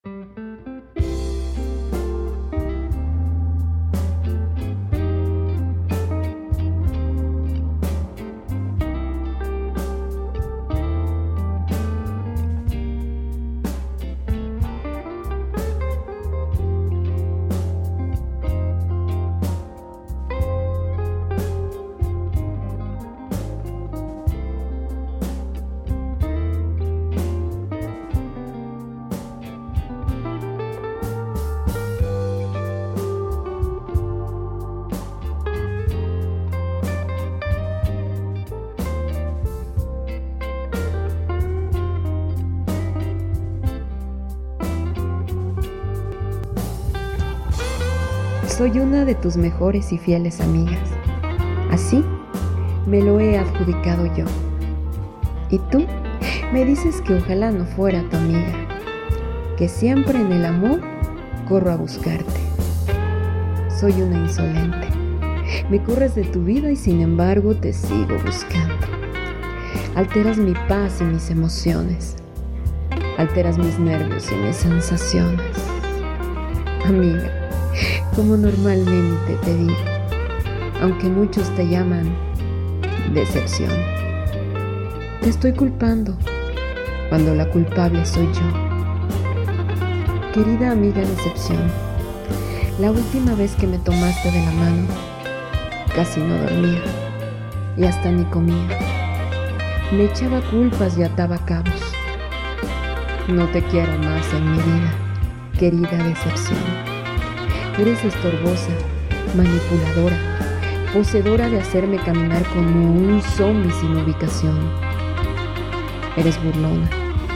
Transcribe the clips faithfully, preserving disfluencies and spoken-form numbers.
Soy una de tus mejores y fieles amigas. Así me lo he adjudicado yo. Y tú me dices que ojalá no fuera tu amiga, que siempre en el amor corro a buscarte. Soy una insolente. Me corres de tu vida y sin embargo te sigo buscando. Alteras mi paz y mis emociones. Alteras mis nervios y mis sensaciones. Amiga, como normalmente te digo, aunque muchos te llaman decepción, te estoy culpando cuando la culpable soy yo. Querida amiga decepción, la última vez que me tomaste de la mano, casi no dormía y hasta ni comía. Me echaba culpas y ataba cabos. No te quiero más en mi vida, querida decepción. Eres estorbosa, manipuladora, poseedora de hacerme caminar como un zombie sin ubicación. Eres burlona,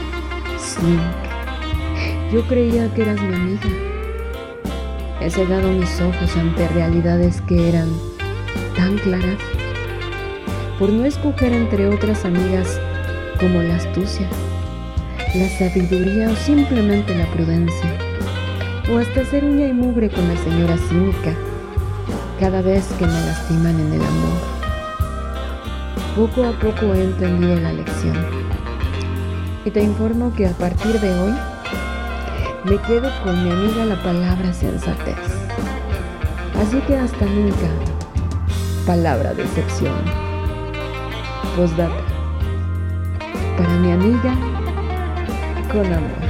cínica. Yo creía que eras mi amiga. He cegado mis ojos ante realidades que eran tan claras, por no escoger entre otras amigas como la astucia, la sabiduría o simplemente la prudencia. O hasta ser uña y mugre con la señora cínica cada vez que me lastiman en el amor. Poco a poco he entendido la lección y te informo que a partir de hoy me quedo con mi amiga la palabra sensatez. Así que hasta nunca, palabra decepción. Postdata, para mi amiga con amor.